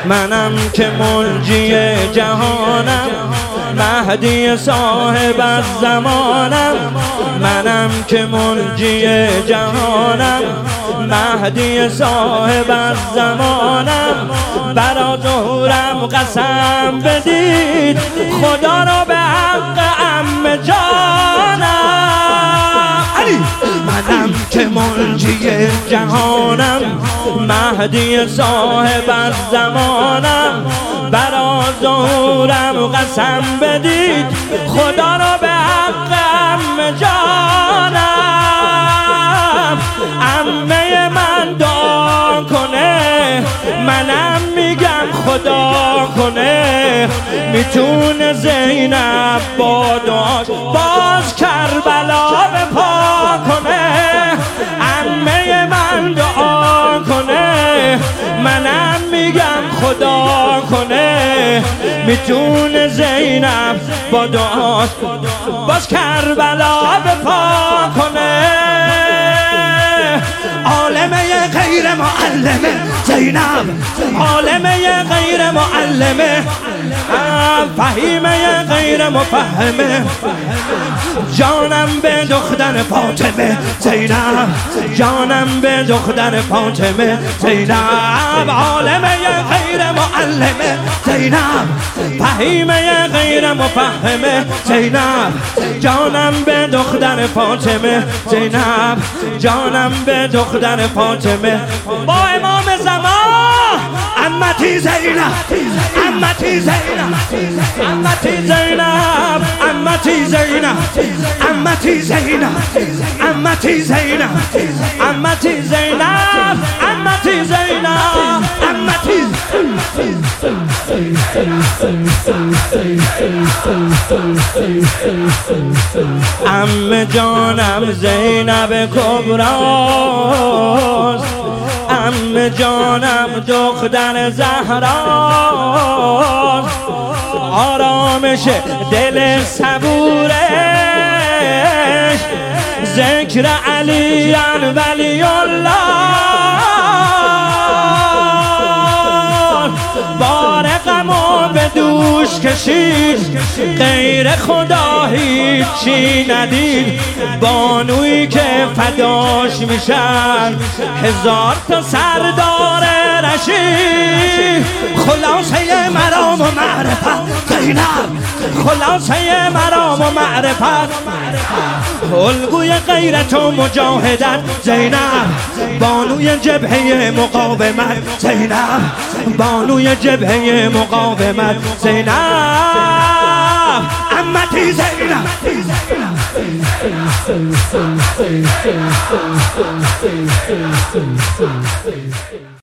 منم که منجی جهانم، مهدی صاحب الزمانم. منم که منجی جهانم، مهدی صاحب الزمانم. برا ظهورم قسم بدید خدا را به حق عم جانم. منم که منجی جهانم، مهدی صاحب الزمانم. برا ظهورم قسم بدید خدا را به حق عم جانم. عمه من دعا کنه، منم میگم خدا کنه. میتونه زینب با دعاش باز کربلا به پا کنه. عمه من دعا کنه، منم میگم خدا کنه. میتونه زینب با دعاش باز کربلا به پا کنه. عالمه غیر معلمه زینب، عالمه غیر معلمه، فهیمه غیر مفهمه. جانم به دختر فاطمه زینب، جانم به دختر فاطمه زینب. عالمه غیر معلمه زینب، فهیمه غیر مفهمه زینب. جانم به دختر فاطمه زینب، جانم به دختر فاطمه. با امام زمان عمتی زینب، عمتی زینب، عمتی زینب، عمتی زینب، عمتی زینب، عمتی زینب، عمتی زینب، عمتی زینب، عمتی. عمه جانم زینب کبراست، عمه جانم دختر زهراست. آرامش دل صبورش ذکر علی ولی الله. بار غمو به دوش کشید، غیر خدا هیچی ندید. بانویی که فداش میشن هزار تا سردار رشید. خلاصه مرام و معرفت زینب، خلاصه مرام و معرفت. الگوی غیرت و مجاهدت زینب، بانوی جبهه مقاومت زینب، بانوی جبهه مقاومت زینب. عمتی زینب.